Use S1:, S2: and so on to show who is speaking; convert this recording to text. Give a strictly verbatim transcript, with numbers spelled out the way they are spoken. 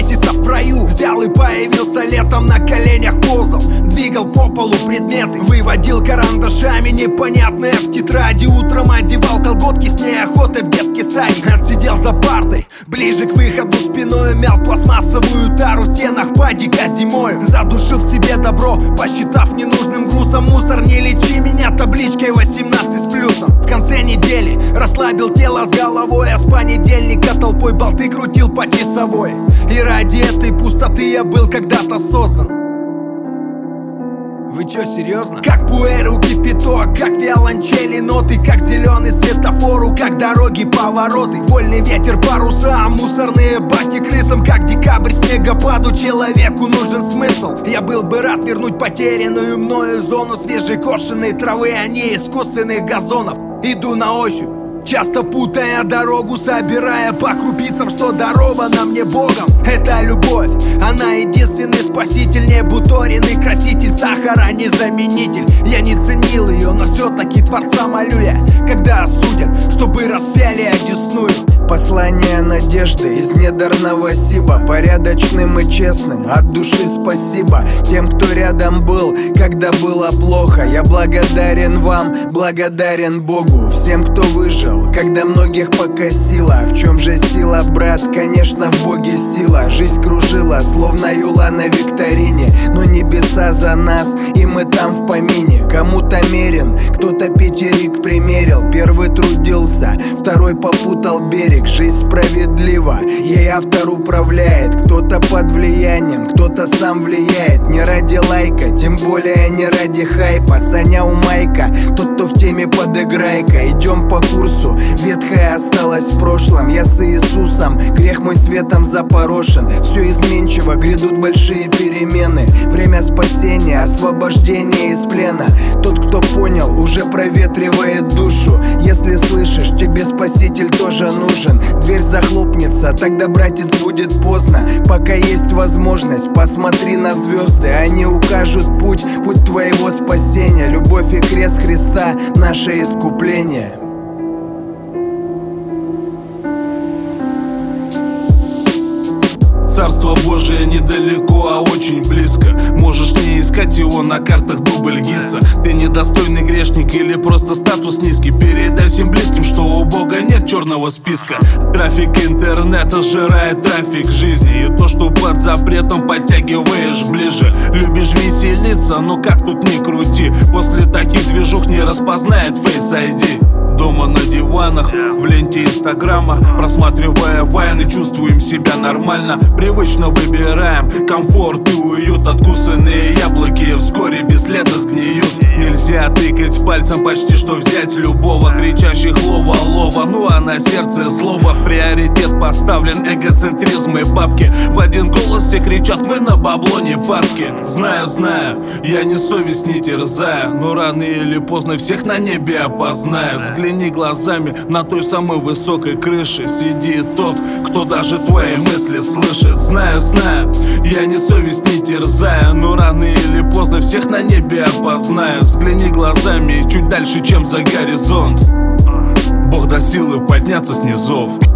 S1: месяцев в раю. Взял и появился летом, на коленях ползал, двигал по полу предметы, выводил карандашами непонятные в тетради. Утром одевал колготки с неохотой в детский садик. Отсидел за партой, ближе к выходу спиной, мял пластмассовую тару в стенах падика зимой. Задушил в себе добро, посчитав ненужным грузом. Мусор, не лечи меня табличкой восемнадцать с плюсом. В конце недели расслабил тело с головой, а с понедельника толпой болты крутил по часовой. И ради этой пустоты я был когда-то создан. Вы чё, серьезно? Как пуэру кипяток, как виолончели ноты, как зеленый светофору, как дороги повороты. Вольный ветер паруса, мусорные баки крысам, как декабрь снегопаду. Человеку нужен смысл. Я был бы рад вернуть потерянную мною зону свежекошенной травы, а не искусственных газонов. Иду на ощупь, часто путая дорогу, собирая по крупицам, что даровано мне Богом. Это любовь, она единственный спаситель, не буториный краситель, сахара не заменитель. Я не ценил ее, но все-таки Творца молю я, когда осудят, чтобы распяли одесную.
S2: Послание надежды из недр Новосиба, порядочным и честным, от души спасибо тем, кто рядом был, когда было плохо. Я благодарен вам, благодарен Богу, всем, кто выжил, когда многих покосило. В чем же сила, брат? Конечно, в Боге сила. Жизнь кружила, словно юла на викторине, но небеса за нас, и мы там в помине. Кому-то мерен, кто-то пятерик примерил. Первый трудился, второй попутал берег. Жизнь справедлива, ей автор управляет. Кто-то под влиянием, кто-то сам влияет. Не ради лайка, тем более не ради хайпа. Саня у майка, тот, кто в теме, подыграй-ка. Идем по курсу, ветхое осталось в прошлом. Я с Иисусом, грех мой светом запорошен. Все изменчиво, грядут большие перемены. Время спасения, освобождения из плена. Тот, кто понял, уже проветривает душу. Если слышишь, тебе Спаситель тоже нужен. Дверь захлопнется, тогда, братец, будет поздно. Пока есть возможность, посмотри на звезды. Они укажут путь, путь твоего спасения. Любовь и крест Христа — наше искупление.
S3: Царство Божие недалеко, а очень близко. Можешь не искать его на картах дубль ГИСа. Ты недостойный грешник или просто статус низкий. Передай всем близким, что у Бога нет черного списка. Трафик интернета сжирает трафик жизни, и то, что под запретом подтягиваешь ближе. Любишь веселиться, но как тут ни крути, после таких движух не распознает Face ай ди. Дома на диванах, в ленте инстаграма, просматривая вайны, чувствуем себя нормально. Привычно выбираем комфорт и уют. Откусанные яблоки вскоре без следа сгниют. Нельзя тыкать пальцем, почти что взять любого кричащих лова, лова. Ну а на сердце злоба, в приоритет поставлен эгоцентризм и бабки. В один голос все кричат: мы на бабло не падки. Знаю, знаю, я не совесть не терзаю, но рано или поздно всех на небе опознаю. Взгляни глазами, на той самой высокой крыше сидит тот, кто даже твои мысли слышит. Знаю, знаю, я не совесть не терзаю, но рано или поздно всех на небе опознаю. Взгляни глазами чуть дальше, чем за горизонт. Бог даст силы подняться с низов.